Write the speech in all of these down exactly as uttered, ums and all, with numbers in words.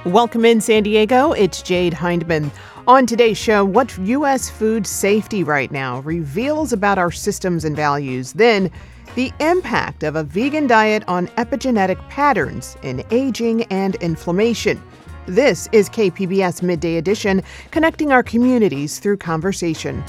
Welcome in San Diego, it's Jade Hindman. On today's show, what U S food safety right now reveals about our systems and values. Then, the impact of a vegan diet on epigenetic patterns in aging and inflammation. This is K P B S Midday Edition, connecting our communities through conversation.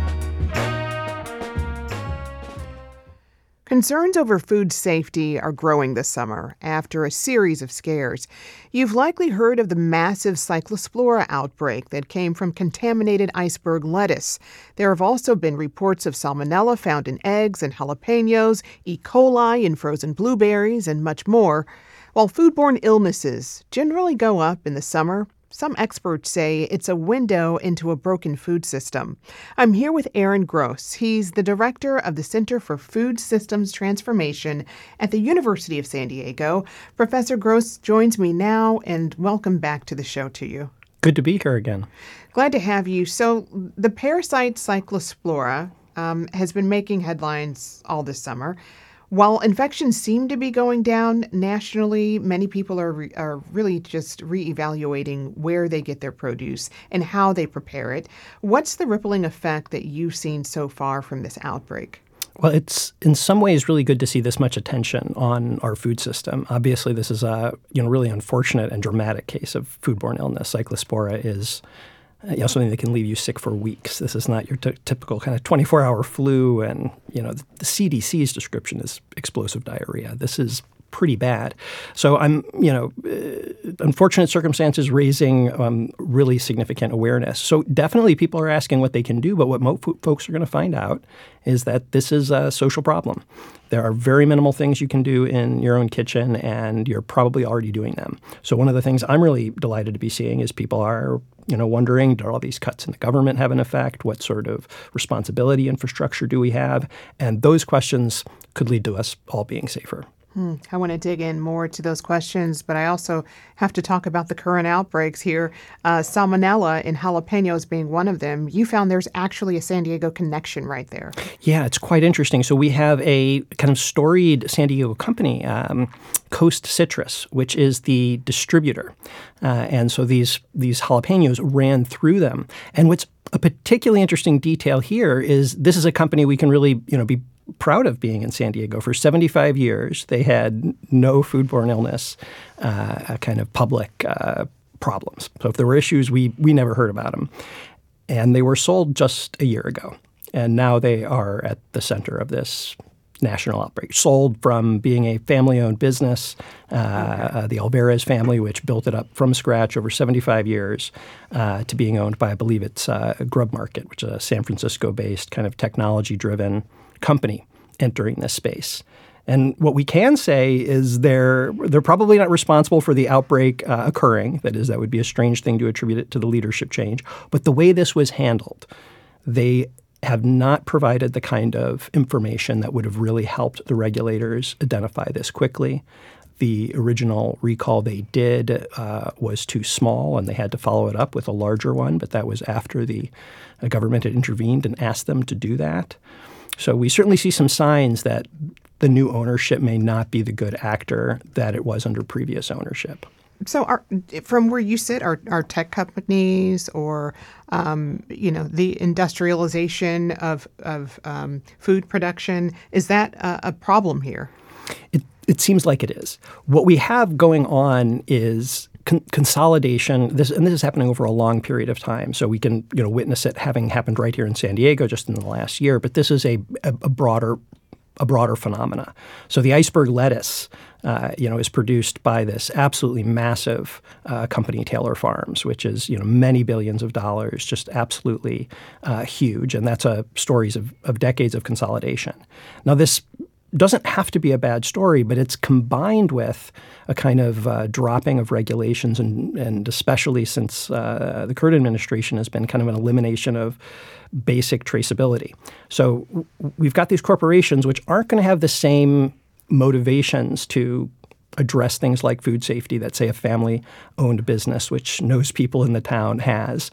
Concerns over food safety are growing this summer after a series of scares. You've likely heard of the massive Cyclospora outbreak that came from contaminated iceberg lettuce. There have also been reports of salmonella found in eggs and jalapenos, E. coli in frozen blueberries, and much more. While foodborne illnesses generally go up in the summer, some experts say it's a window into a broken food system. I'm here with Aaron Gross. He's the director of the Center for Food Systems Transformation at the University of San Diego. Professor Gross joins me now, and welcome back to the show to you. Good to be here again. Glad to have you. So the parasite Cyclospora um, has been making headlines all this summer. While infections seem to be going down nationally, many people are re- are really just reevaluating where they get their produce and how they prepare it. What's the rippling effect that you've seen so far from this outbreak? Well, it's in some ways really good to see this much attention on our food system. Obviously, this is a you know really unfortunate and dramatic case of foodborne illness. Cyclospora is You know, something that can leave you sick for weeks. This is not your t- typical kind of twenty-four hour flu. And, you know, the, the C D C's description is explosive diarrhea. This is pretty bad. So I'm, you know, uh, unfortunate circumstances raising um, really significant awareness. So definitely people are asking what they can do. But what mo- folks are going to find out is that this is a social problem. There are very minimal things you can do in your own kitchen, and you're probably already doing them. So one of the things I'm really delighted to be seeing is people are, you know, wondering, do all these cuts in the government have an effect? What sort of responsibility infrastructure do we have? And those questions could lead to us all being safer. Hmm. I want to dig in more to those questions, but I also have to talk about the current outbreaks here. Uh, salmonella in jalapenos being one of them. You found there's actually a San Diego connection right there. Yeah, it's quite interesting. So we have a kind of storied San Diego company, um, Coast Citrus, which is the distributor. Uh, and so these these jalapenos ran through them. And what's a particularly interesting detail here is this is a company we can really, you know, be proud of being in San Diego. For seventy-five years, they had no foodborne illness uh, kind of public uh, problems. So if there were issues, we we never heard about them. And they were sold just a year ago. And now they are at the center of this national outbreak. Sold from being a family-owned business, uh, uh, the Alvarez family, which built it up from scratch over seventy-five years, uh, to being owned by, I believe it's uh, Grub Market, which is a San Francisco-based kind of technology-driven company entering this space. And what we can say is they're they're probably not responsible for the outbreak uh, occurring. That is, that would be a strange thing to attribute it to the leadership change. But the way this was handled, they have not provided the kind of information that would have really helped the regulators identify this quickly. The original recall they did uh, was too small, and they had to follow it up with a larger one. But that was after the uh, government had intervened and asked them to do that. So we certainly see some signs that the new ownership may not be the good actor that it was under previous ownership. So are, from where you sit, are, are tech companies or, um, you know, the industrialization of, of um, food production, is that a, a problem here? It, it seems like it is. What we have going on is con- consolidation, this, and this is happening over a long period of time. So we can, you know, witness it having happened right here in San Diego just in the last year. But this is a, a, a broader a broader phenomena. So the iceberg lettuce, uh, you know, is produced by this absolutely massive uh, company, Taylor Farms, which is, you know, many billions of dollars, just absolutely uh, huge. And that's a stories of, of decades of consolidation. Now, this doesn't have to be a bad story, but it's combined with a kind of uh, dropping of regulations, and, and especially since uh, the current administration has been kind of an elimination of basic traceability. So w- we've got these corporations which aren't going to have the same motivations to address things like food safety that, say, a family-owned business which knows people in the town has.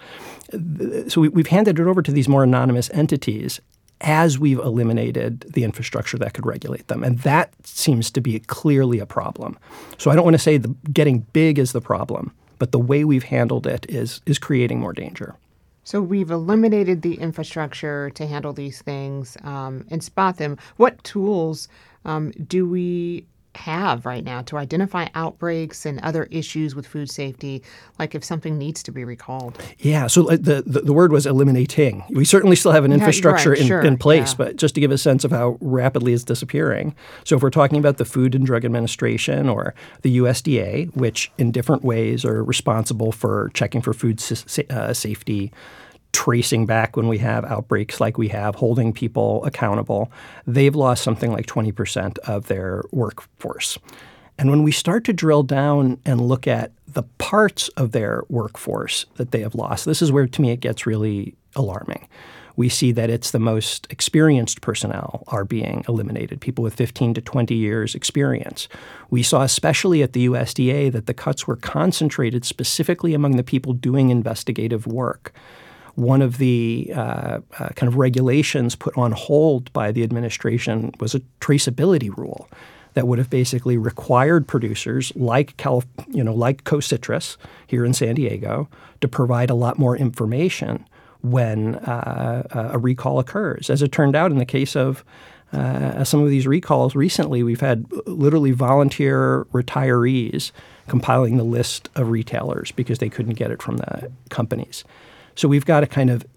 So we, we've handed it over to these more anonymous entities as we've eliminated the infrastructure that could regulate them. And that seems to be clearly a problem. So I don't want to say the getting big is the problem, but the way we've handled it is is creating more danger. So we've eliminated the infrastructure to handle these things um, and spot them. What tools um, do we have right now to identify outbreaks and other issues with food safety, like if something needs to be recalled? Yeah, so the the, the word was eliminating. We certainly still have an infrastructure right, in, sure, in place, yeah. but just to give a sense of how rapidly it's disappearing. So if we're talking about the Food and Drug Administration or the U S D A, which in different ways are responsible for checking for food sa- uh, safety, tracing back when we have outbreaks like we have, holding people accountable, they've lost something like twenty percent of their workforce. And when we start to drill down and look at the parts of their workforce that they have lost, this is where, to me, it gets really alarming. We see that it's the most experienced personnel are being eliminated, people with fifteen to twenty years experience. We saw, especially at the U S D A, that the cuts were concentrated specifically among the people doing investigative work. One of the uh, uh, kind of regulations put on hold by the administration was a traceability rule that would have basically required producers like Calif- you know, like Co-Citrus here in San Diego to provide a lot more information when uh, a recall occurs. As it turned out, in the case of uh, some of these recalls recently, we've had literally volunteer retirees compiling the list of retailers because they couldn't get it from the companies. So we've got a kind of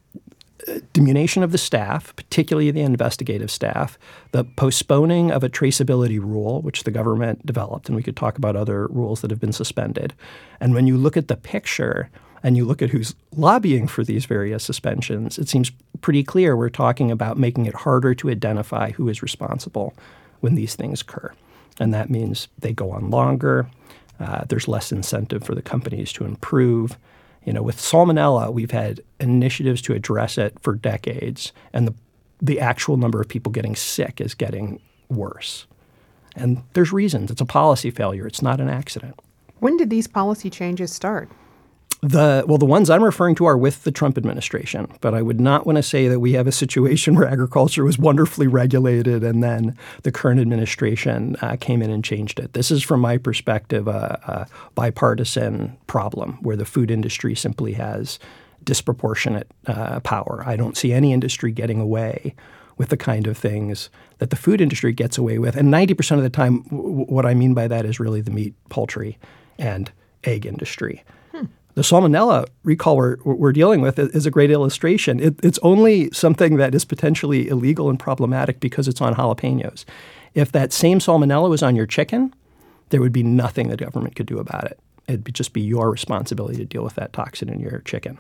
diminution of the staff, particularly the investigative staff, the postponing of a traceability rule, which the government developed, and we could talk about other rules that have been suspended. And when you look at the picture and you look at who's lobbying for these various suspensions, it seems pretty clear we're talking about making it harder to identify who is responsible when these things occur. And that means they go on longer. Uh, there's less incentive for the companies to improve. You know, with salmonella, we've had initiatives to address it for decades, and the the actual number of people getting sick is getting worse. And there's reasons. It's a policy failure. It's not an accident. When did these policy changes start? The well, the ones I'm referring to are with the Trump administration, but I would not want to say that we have a situation where agriculture was wonderfully regulated and then the current administration uh, came in and changed it. This is, from my perspective, a, a bipartisan problem where the food industry simply has disproportionate uh, power. I don't see any industry getting away with the kind of things that the food industry gets away with. And ninety percent of the time, w- what I mean by that is really the meat, poultry, and egg industry. Hmm. The salmonella recall we're, we're dealing with is a great illustration. It, it's only something that is potentially illegal and problematic because it's on jalapenos. If that same salmonella was on your chicken, there would be nothing the government could do about it. It'd just be your responsibility to deal with that toxin in your chicken.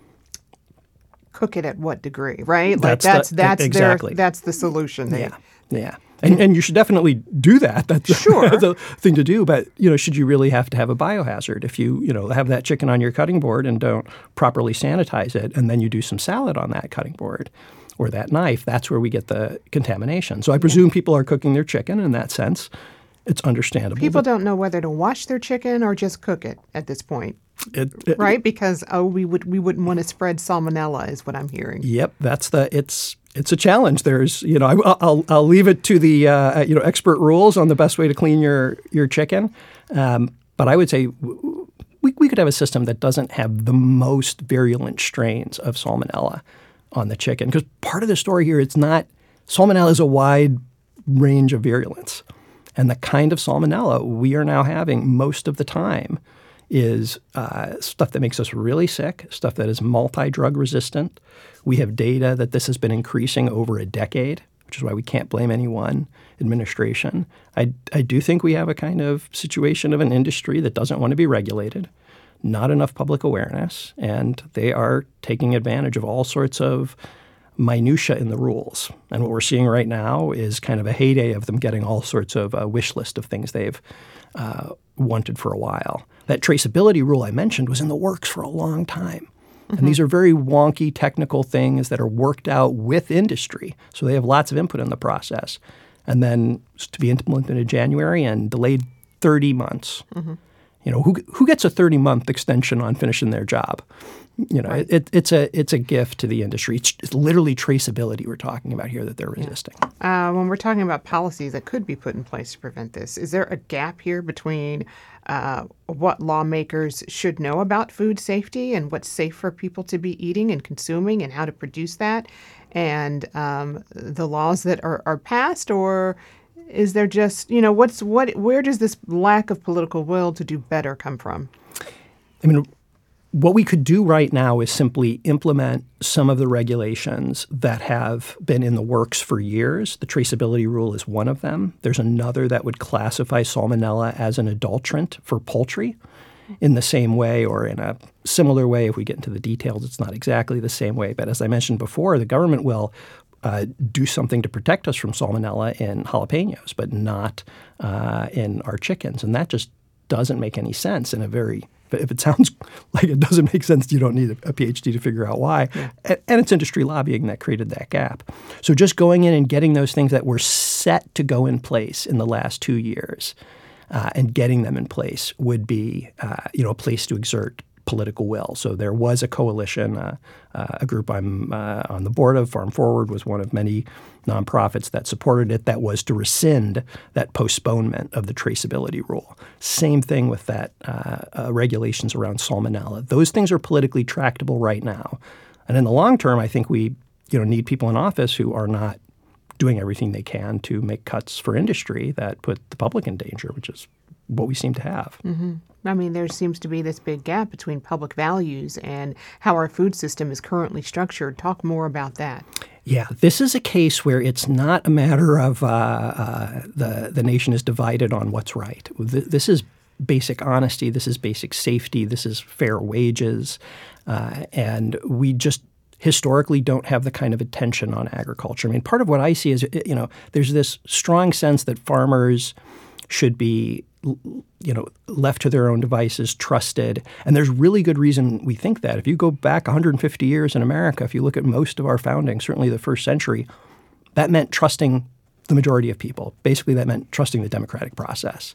Cook it at what degree, right? That's like that's the, that's exactly. their, that's the solution. They, yeah, yeah. And, and you should definitely do that. That's sure. the thing to do. But, you know, should you really have to have a biohazard? If you, you know, have that chicken on your cutting board and don't properly sanitize it, and then you do some salad on that cutting board or that knife, that's where we get the contamination. So I presume yeah. people are cooking their chicken in that sense. It's understandable. People don't know whether to wash their chicken or just cook it at this point. It, it, right? Because, oh, we would we wouldn't want to spread salmonella is what I'm hearing. Yep. That's the, it's, it's a challenge. There's, you know, I, I'll, I'll leave it to the, uh, you know, expert rules on the best way to clean your, your chicken. Um, but I would say we, we could have a system that doesn't have the most virulent strains of salmonella on the chicken. Because part of the story here, it's not, salmonella is a wide range of virulence. And the kind of salmonella we are now having most of the time is uh, stuff that makes us really sick, stuff that is multi-drug resistant. We have data that this has been increasing over a decade, which is why we can't blame any one administration. I, I do think we have a kind of situation of an industry that doesn't want to be regulated, not enough public awareness, and they are taking advantage of all sorts of minutia in the rules. And what we're seeing right now is kind of a heyday of them getting all sorts of a wish list of things they've uh, wanted for a while. That traceability rule I mentioned was in the works for a long time. Mm-hmm. And these are very wonky technical things that are worked out with industry. So they have lots of input in the process. And then to be implemented in January and delayed thirty months. Mm-hmm. You know, who who gets a thirty-month extension on finishing their job? You know, right. it, it's a it's a gift to the industry. It's, it's literally traceability we're talking about here that they're resisting. Yeah. Uh, when we're talking about policies that could be put in place to prevent this, is there a gap here between uh, what lawmakers should know about food safety and what's safe for people to be eating and consuming and how to produce that, and um, the laws that are, are passed, or is there just, you know, what's what? Where does this lack of political will to do better come from? I mean, what we could do right now is simply implement some of the regulations that have been in the works for years. The traceability rule is one of them. There's another that would classify salmonella as an adulterant for poultry in the same way or in a similar way. If we get into the details, it's not exactly the same way. But as I mentioned before, the government will uh, do something to protect us from salmonella in jalapenos, but not uh, in our chickens. And that just doesn't make any sense in a very If it sounds like it doesn't make sense, you don't need a PhD to figure out why. Yeah. And it's industry lobbying that created that gap. So just going in and getting those things that were set to go in place in the last two years uh, and getting them in place would be uh, you know, a place to exert political will. So there was a coalition, uh, uh, a group I'm uh, on the board of, Farm Forward was one of many nonprofits that supported it, that was to rescind that postponement of the traceability rule. Same thing with that uh, uh, regulations around salmonella. Those things are politically tractable right now. And in the long term, I think we you know, need people in office who are not doing everything they can to make cuts for industry that put the public in danger, which is what we seem to have. Mm-hmm. I mean, there seems to be this big gap between public values and how our food system is currently structured. Talk more about that. Yeah, this is a case where it's not a matter of uh, uh, the, the nation is divided on what's right. This is basic honesty. This is basic safety. This is fair wages. Uh, and we just historically don't have the kind of attention on agriculture. I mean, part of what I see is, you know, there's this strong sense that farmers should be, you know, left to their own devices, trusted. And there's really good reason we think that. If you go back one hundred fifty years in America, if you look at most of our founding, certainly the first century, that meant trusting the majority of people. Basically, that meant trusting the democratic process.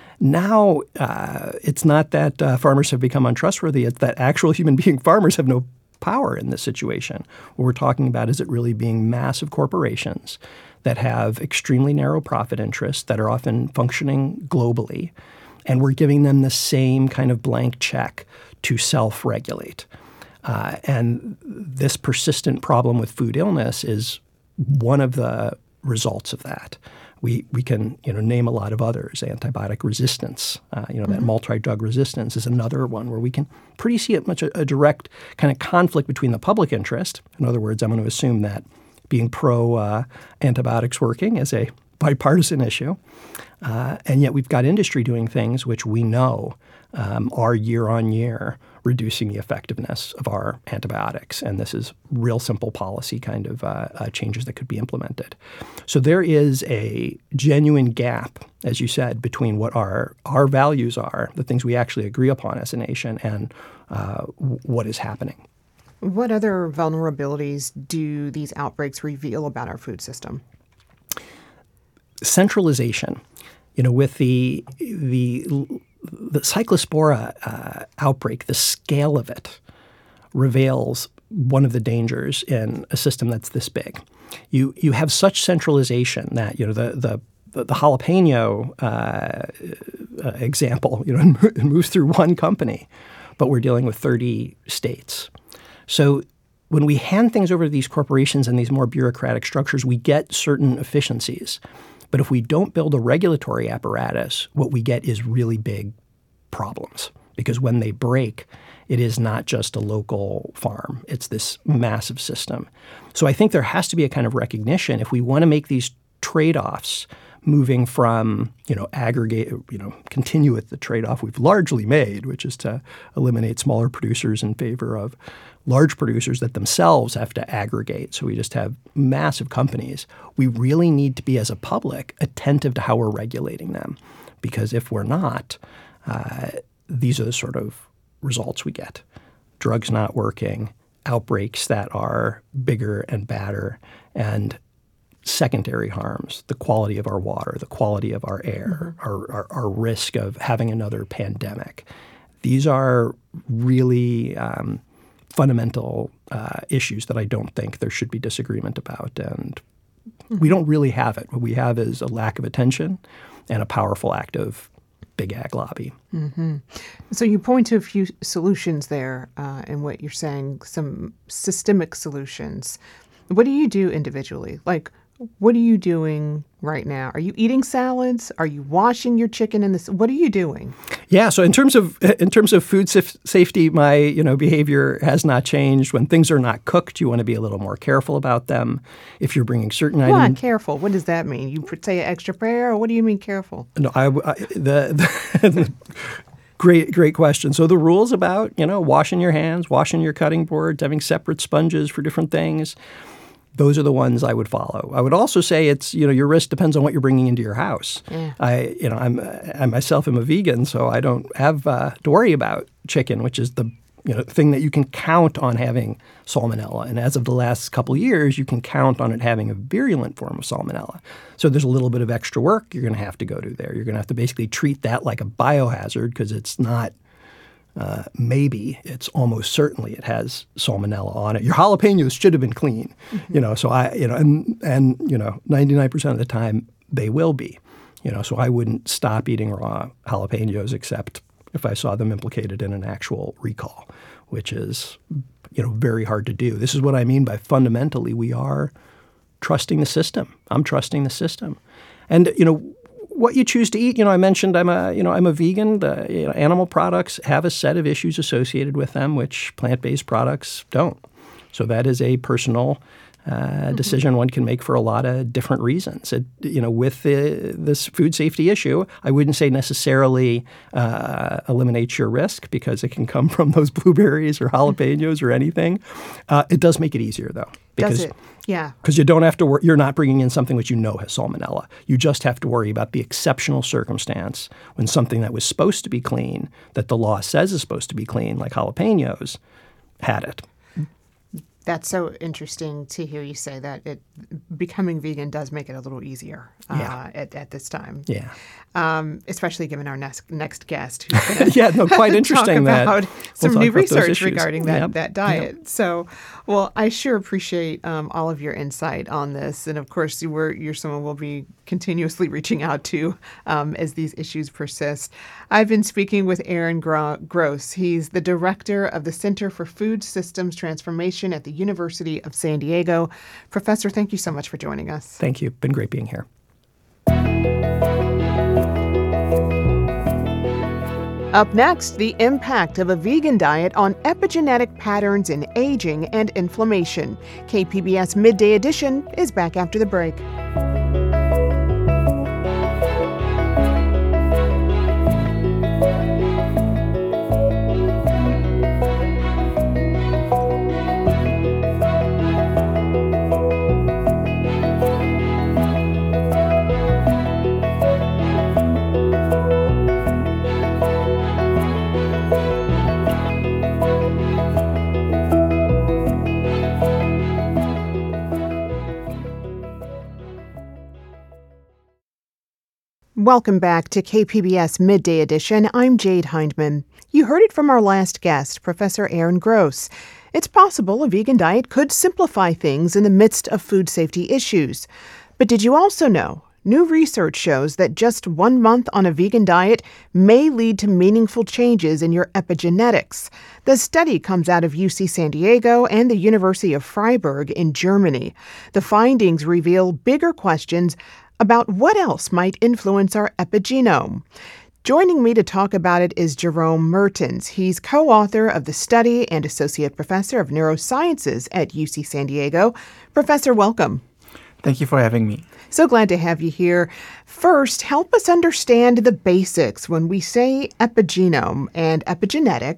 Now, uh, it's not that uh, farmers have become untrustworthy. It's that actual human being farmers have no power in this situation. What we're talking about is it really being massive corporations that have extremely narrow profit interests that are often functioning globally, and we're giving them the same kind of blank check to self-regulate. Uh, and this persistent problem with food illness is one of the results of that. We we can you know name a lot of others. Antibiotic resistance, uh, you know mm-hmm. that multi-drug resistance is another one where we can pretty see it much a, a direct kind of conflict between the public interest. In other words, I'm going to assume that being pro uh, antibiotics working is a bipartisan issue, uh, and yet we've got industry doing things which we know um, are year on year reducing the effectiveness of our antibiotics. And this is real simple policy kind of uh, uh, changes that could be implemented. So there is a genuine gap, as you said, between what our, our values are, the things we actually agree upon as a nation, and uh, what is happening. What other vulnerabilities do these outbreaks reveal about our food system? Centralization. You know, with the the the Cyclospora uh, outbreak, the scale of it reveals one of the dangers in a system that's this big. You you have such centralization that you know the the the, the jalapeno uh, uh, example, you know, it moves through one company, but we're dealing with thirty states. So when we hand things over to these corporations and these more bureaucratic structures, we get certain efficiencies. But if we don't build a regulatory apparatus, what we get is really big problems. Because when they break, it is not just a local farm. It's this massive system. So I think there has to be a kind of recognition if we want to make these trade-offs moving from, you know, aggregate, you know, continue with the trade-off we've largely made, which is to eliminate smaller producers in favor of large producers that themselves have to aggregate. So we just have massive companies. We really need to be, as a public, attentive to how we're regulating them. Because if we're not, uh, these are the sort of results we get. Drugs not working, outbreaks that are bigger and badder, and secondary harms, the quality of our water, the quality of our air, mm-hmm. our, our, our risk of having another pandemic. These are really um, fundamental uh, issues that I don't think there should be disagreement about. And mm-hmm. we don't really have it. What we have is a lack of attention and a powerful active big ag lobby. Mm-hmm. So you point to a few solutions there uh, in what you're saying, some systemic solutions. What do you do individually? Like, what are you doing right now? Are you eating salads? Are you washing your chicken in this? What are you doing? Yeah. So in terms of in terms of food saf- safety, my you know behavior has not changed. When things are not cooked, you want to be a little more careful about them. If you're bringing certain what, items, careful. What does that mean? You say extra prayer, or what do you mean careful? No, I, I the. the Great, great question. So the rules about, you know, washing your hands, washing your cutting boards, having separate sponges for different things, those are the ones I would follow. I would also say it's, you know, your risk depends on what you're bringing into your house. Yeah. I, you know, I'm, I myself am a vegan, so I don't have uh, to worry about chicken, which is the, you know, thing that you can count on having salmonella. And as of the last couple of years, you can count on it having a virulent form of salmonella. So there's a little bit of extra work you're going to have to go to there. You're going to have to basically treat that like a biohazard because it's not uh, maybe, it's almost certainly it has salmonella on it. Your jalapenos should have been clean, mm-hmm. you know, so I, you know, and, and, you know, ninety-nine percent of the time they will be, you know, so I wouldn't stop eating raw jalapenos except if I saw them implicated in an actual recall, which is, you know, very hard to do. This is what I mean by fundamentally we are trusting the system. I'm trusting the system. And, you know, what you choose to eat, you know, I mentioned I'm a, you know, I'm a vegan. The you know, animal products have a set of issues associated with them, which plant-based products don't. So that is a personal uh, mm-hmm. decision one can make for a lot of different reasons. It, you know, with the, this food safety issue, I wouldn't say necessarily uh, eliminates your risk because it can come from those blueberries or jalapenos or anything. Uh, it does make it easier, though. Because, does it? Yeah. Because you don't have to worry. You're not bringing in something which you know has salmonella. You just have to worry about the exceptional circumstance when something that was supposed to be clean, that the law says is supposed to be clean, like jalapenos, had it. That's so interesting to hear you say that. It becoming vegan does make it a little easier uh, yeah. at, at this time. Yeah. Um, especially given our next next guest, who's going to yeah, no, quite interesting talk about that some we'll new about research regarding that yep. that diet. Yep. So, well, I sure appreciate um, all of your insight on this, and of course, you were you're someone we'll be continuously reaching out to um, as these issues persist. I've been speaking with Aaron Gro- Gross. He's the director of the Center for Food Systems Transformation at the University of San Diego. Professor, thank you so much for joining us. Thank you. Been great being here. Up next, the impact of a vegan diet on epigenetic patterns in aging and inflammation. K P B S Midday Edition is back after the break. Welcome back to K P B S Midday Edition. I'm Jade Hindman. You heard it from our last guest, Professor Aaron Gross. It's possible a vegan diet could simplify things in the midst of food safety issues. But did you also know? New research shows that just one month on a vegan diet may lead to meaningful changes in your epigenetics. The study comes out of U C San Diego and the University of Freiburg in Germany. The findings reveal bigger questions about what else might influence our epigenome. Joining me to talk about it is Jerome Mertens. He's co-author of the study and associate professor of neurosciences at U C San Diego. Professor, welcome. Thank you for having me. So glad to have you here. First, help us understand the basics when we say epigenome and epigenetics.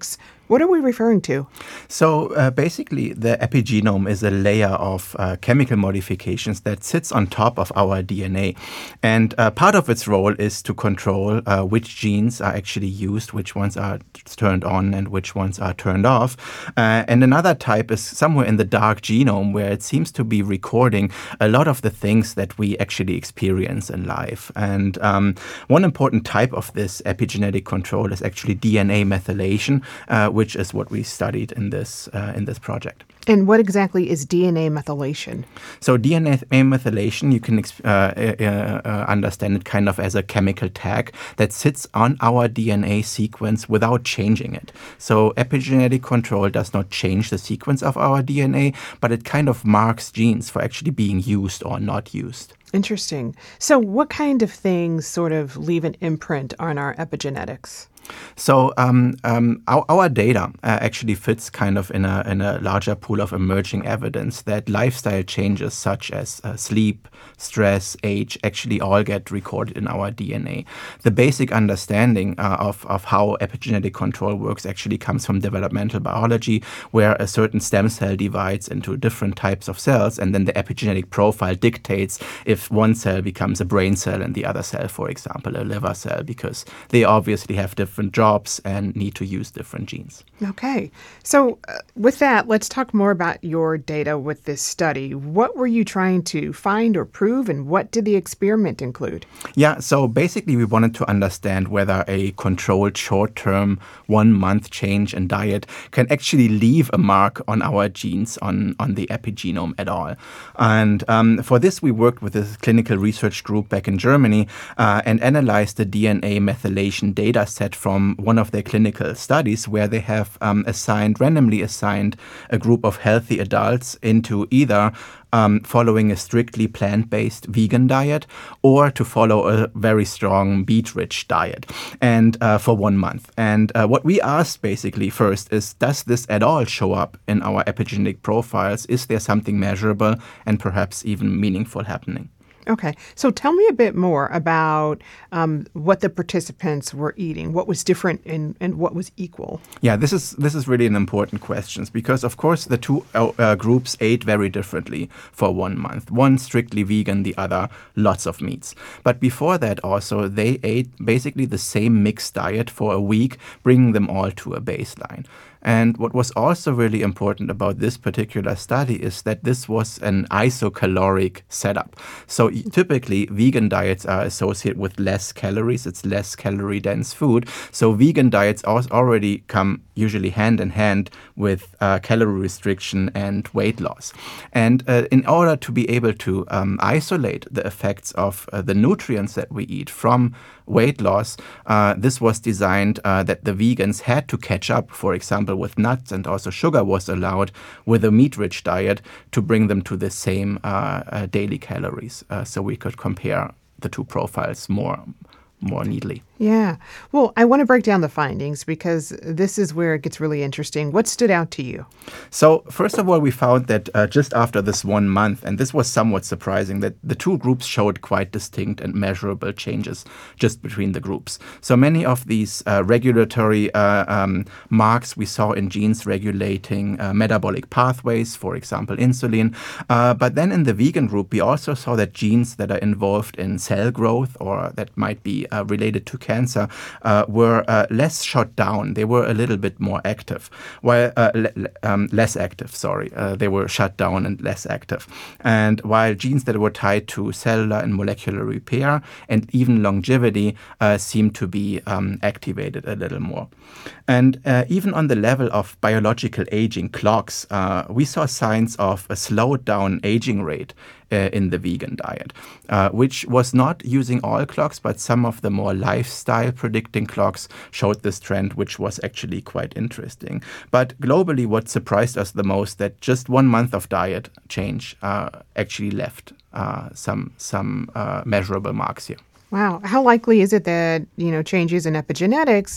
What are we referring to? So uh, basically, the epigenome is a layer of uh, chemical modifications that sits on top of our D N A. And uh, part of its role is to control uh, which genes are actually used, which ones are turned on and which ones are turned off. Uh, and another type is somewhere in the dark genome, where it seems to be recording a lot of the things that we actually experience in life. And um, one important type of this epigenetic control is actually D N A methylation, uh, which is what we studied in this uh, in this project. And what exactly is D N A methylation? So D N A methylation, you can uh, uh, uh, understand it kind of as a chemical tag that sits on our D N A sequence without changing it. So epigenetic control does not change the sequence of our D N A, but it kind of marks genes for actually being used or not used. Interesting. So what kind of things sort of leave an imprint on our epigenetics? So um, um, our, our data uh, actually fits kind of in a, in a larger pool of emerging evidence that lifestyle changes such as uh, sleep, stress, age actually all get recorded in our D N A. The basic understanding uh, of, of how epigenetic control works actually comes from developmental biology, where a certain stem cell divides into different types of cells, and then the epigenetic profile dictates if one cell becomes a brain cell and the other cell, for example, a liver cell, because they obviously have different different jobs and need to use different genes. Okay. So uh, with that, let's talk more about your data with this study. What were you trying to find or prove, and what did the experiment include? Yeah, so basically we wanted to understand whether a controlled short-term one-month change in diet can actually leave a mark on our genes, on, on the epigenome at all. And um, for this, we worked with a clinical research group back in Germany uh, and analyzed the D N A methylation data set from one of their clinical studies, where they have um, assigned, randomly assigned a group of healthy adults into either Um, following a strictly plant-based vegan diet or to follow a very strong beet-rich diet, and uh, for one month. And uh, what we asked basically first is, does this at all show up in our epigenetic profiles? Is there something measurable and perhaps even meaningful happening? Okay. So tell me a bit more about um, what the participants were eating, what was different and, and what was equal. Yeah, this is this is really an important question, because, of course, the two uh, groups ate very differently for one month. One strictly vegan, the other lots of meats. But before that also, they ate basically the same mixed diet for a week, bringing them all to a baseline. And what was also really important about this particular study is that this was an isocaloric setup. So typically, vegan diets are associated with less calories. It's less calorie-dense food. So vegan diets already come usually hand in hand with uh, calorie restriction and weight loss. And uh, in order to be able to um, isolate the effects of uh, the nutrients that we eat from weight loss, uh, this was designed uh, that the vegans had to catch up, for example, with nuts, and also sugar was allowed with a meat-rich diet to bring them to the same uh, uh, daily calories. Uh, so we could compare the two profiles more more neatly. Yeah. Well, I want to break down the findings, because this is where it gets really interesting. What stood out to you? So first of all, we found that uh, just after this one month, and this was somewhat surprising, that the two groups showed quite distinct and measurable changes just between the groups. So many of these uh, regulatory uh, um, marks we saw in genes regulating uh, metabolic pathways, for example, insulin. Uh, but then in the vegan group, we also saw that genes that are involved in cell growth, or that might be uh, related to cancer, uh, were uh, less shut down. They were a little bit more active, while uh, le- um, less active. Sorry, uh, they were shut down and less active. And while genes that were tied to cellular and molecular repair and even longevity uh, seemed to be um, activated a little more. And uh, even on the level of biological aging clocks, uh, we saw signs of a slowed down aging rate uh, in the vegan diet, uh, which was not using all clocks, but some of the more lifestyle predicting clocks showed this trend, which was actually quite interesting. But globally, what surprised us the most, that just one month of diet change uh, actually left uh, some some uh, measurable marks here. Wow. How likely is it that, you know, changes in epigenetics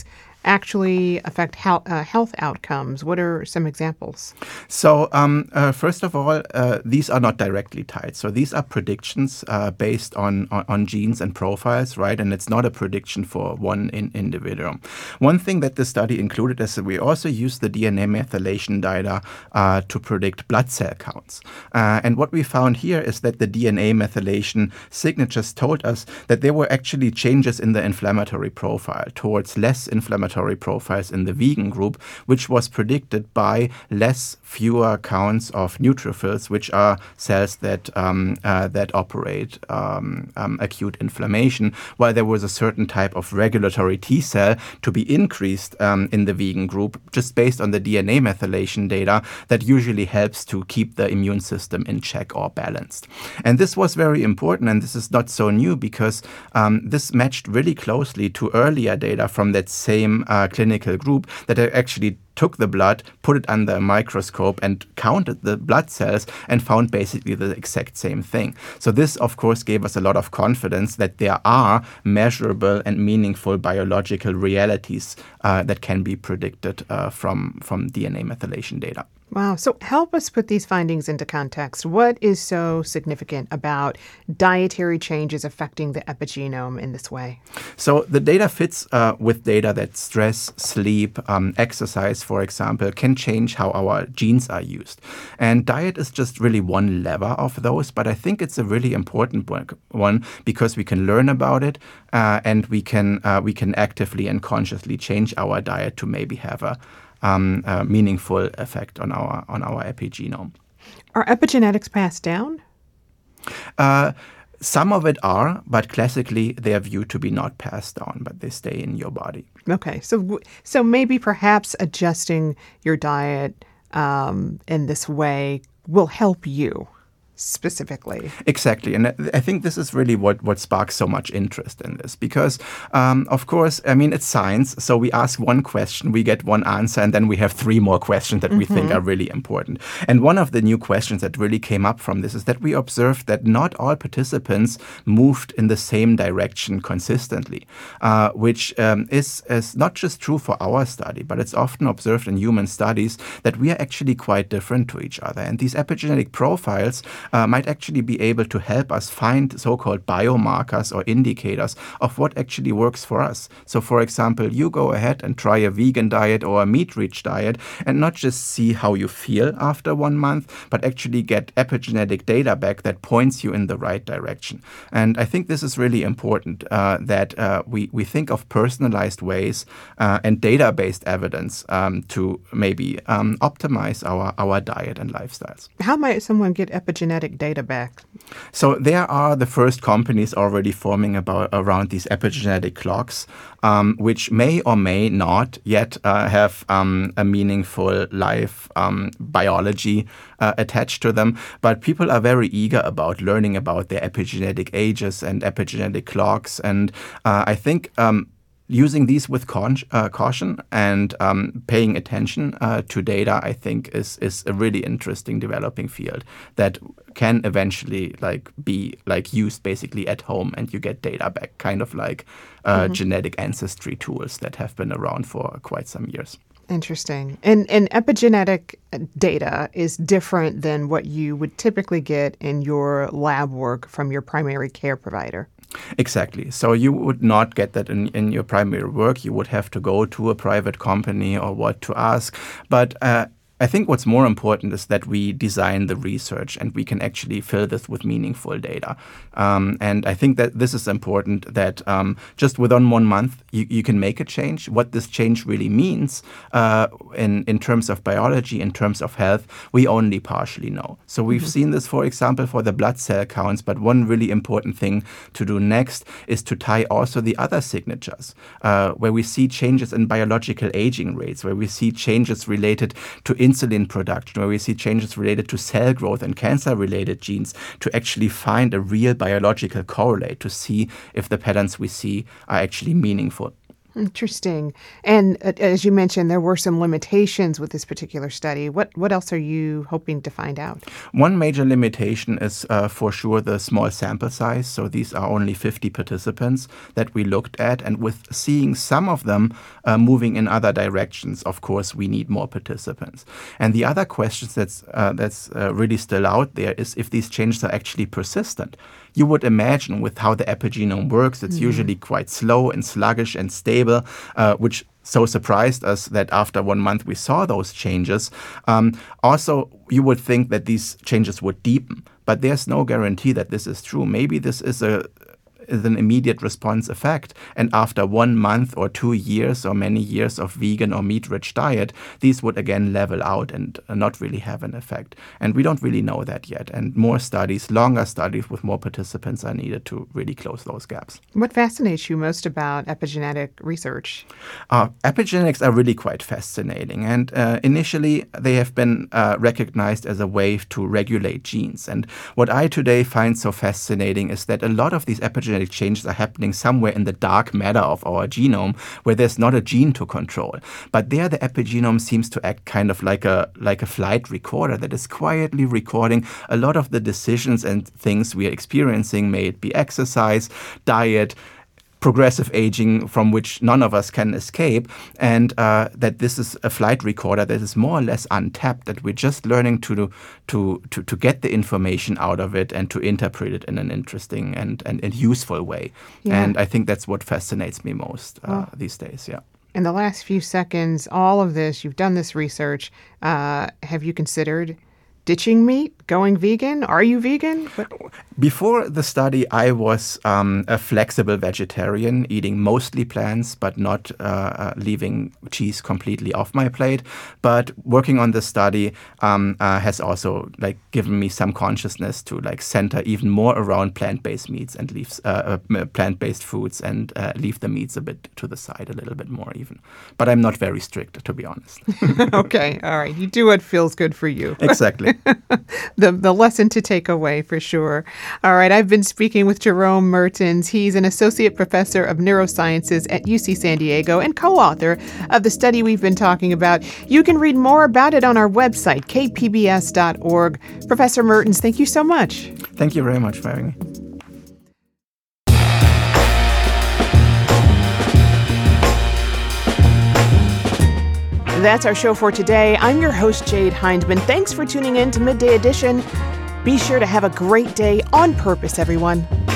actually affect how, uh, health outcomes? What are some examples? So um, uh, first of all, uh, these are not directly tied. So these are predictions uh, based on, on, on genes and profiles, right? And it's not a prediction for one in individual. One thing that the study included is that we also used the D N A methylation data uh, to predict blood cell counts. Uh, and what we found here is that the D N A methylation signatures told us that there were actually changes in the inflammatory profile towards less inflammatory profiles in the vegan group, which was predicted by less fewer counts of neutrophils, which are cells that um, uh, that operate um, um, acute inflammation, while there was a certain type of regulatory T cell to be increased um, in the vegan group, just based on the D N A methylation data that usually helps to keep the immune system in check or balanced. And this was very important, and this is not so new because um, this matched really closely to earlier data from that same uh, clinical group that actually took the blood, put it under a microscope and counted the blood cells and found basically the exact same thing. So this, of course, gave us a lot of confidence that there are measurable and meaningful biological realities uh, that can be predicted uh, from, from D N A methylation data. Wow. So help us put these findings into context. What is so significant about dietary changes affecting the epigenome in this way? So the data fits uh, with data that stress, sleep, um, exercise, for example, can change how our genes are used. And diet is just really one lever of those, but I think it's a really important one because we can learn about it uh, and we can uh, we can actively and consciously change our diet to maybe have a Um, a meaningful effect on our on our epigenome. Are epigenetics passed down? Uh, some of it are, but classically they are viewed to be not passed down, but they stay in your body. Okay, so so maybe perhaps adjusting your diet um, in this way will help you specifically. Exactly. And I think this is really what, what sparks so much interest in this because, um, of course, I mean, it's science. So we ask one question, we get one answer, and then we have three more questions that mm-hmm. we think are really important. And one of the new questions that really came up from this is that we observed that not all participants moved in the same direction consistently, uh, which um, is, is not just true for our study, but it's often observed in human studies that we are actually quite different to each other. And these epigenetic profiles Uh, might actually be able to help us find so-called biomarkers or indicators of what actually works for us. So, for example, you go ahead and try a vegan diet or a meat-rich diet and not just see how you feel after one month, but actually get epigenetic data back that points you in the right direction. And I think this is really important uh, that uh, we, we think of personalized ways uh, and data-based evidence um, to maybe um, optimize our, our diet and lifestyles. How might someone get epigenetic data back? So there are the first companies already forming about around these epigenetic clocks, um, which may or may not yet uh, have um, a meaningful life um, biology uh, attached to them. But people are very eager about learning about their epigenetic ages and epigenetic clocks. And uh, I think um, using these with con- uh, caution and um, paying attention uh, to data, I think, is is a really interesting developing field that can eventually like be like used basically at home, and you get data back, kind of like uh, mm-hmm. genetic ancestry tools that have been around for quite some years. Interesting. And and epigenetic data is different than what you would typically get in your lab work from your primary care provider. Exactly. So you would not get that in, in your primary work. You would have to go to a private company or what to ask. But uh, I think what's more important is that we design the research and we can actually fill this with meaningful data. Um, and I think that this is important, that um, just within one month, you, you can make a change. What this change really means uh, in, in terms of biology, in terms of health, we only partially know. So we've mm-hmm. seen this, for example, for the blood cell counts. But one really important thing to do next is to tie also the other signatures, uh, where we see changes in biological aging rates, where we see changes related to insulin production, where we see changes related to cell growth and cancer-related genes, to actually find a real biological correlate to see if the patterns we see are actually meaningful. Interesting. And uh, as you mentioned, there were some limitations with this particular study. What what else are you hoping to find out? One major limitation is uh, for sure the small sample size. So these are only fifty participants that we looked at. And with seeing some of them uh, moving in other directions, of course, we need more participants. And the other question that's, uh, that's uh, really still out there is if these changes are actually persistent. You would imagine with how the epigenome works, it's mm-hmm. usually quite slow and sluggish and stable, uh, which so surprised us that after one month we saw those changes. Um, also, you would think that these changes would deepen, but there's no guarantee that this is true. Maybe this is a is an immediate response effect. And after one month or two years or many years of vegan or meat-rich diet, these would again level out and not really have an effect. And we don't really know that yet. And more studies, longer studies with more participants are needed to really close those gaps. What fascinates you most about epigenetic research? Uh, epigenetics are really quite fascinating. And uh, initially, they have been uh, recognized as a way to regulate genes. And what I today find so fascinating is that a lot of these epigenetic changes are happening somewhere in the dark matter of our genome where there's not a gene to control. But there the epigenome seems to act kind of like a like a flight recorder that is quietly recording a lot of the decisions and things we are experiencing, may it be exercise, diet, progressive aging from which none of us can escape, and uh, that this is a flight recorder that is more or less untapped, that we're just learning to to to, to get the information out of it and to interpret it in an interesting and, and, and useful way. Yeah. And I think that's what fascinates me most uh, well, these days, yeah. In the last few seconds, all of this, you've done this research. Uh, have you considered ditching meat, going vegan? Are you vegan? What? Before the study, I was um, a flexible vegetarian, eating mostly plants, but not uh, leaving cheese completely off my plate. But working on the study um, uh, has also like given me some consciousness to like center even more around plant-based meats and leave uh, uh, plant-based foods and uh, leave the meats a bit to the side a little bit more even. But I'm not very strict, to be honest. Okay, all right. You do what feels good for you. Exactly. the the lesson to take away for sure. All right, I've been speaking with Jerome Mertens. He's an associate professor of neurosciences at U C San Diego and co-author of the study we've been talking about. You can read more about it on our website, k p b s dot org. Professor Mertens, thank you so much. Thank you very much for having me. That's our show for today. I'm your host, Jade Hindman. Thanks for tuning in to Midday Edition. Be sure to have a great day on purpose, everyone.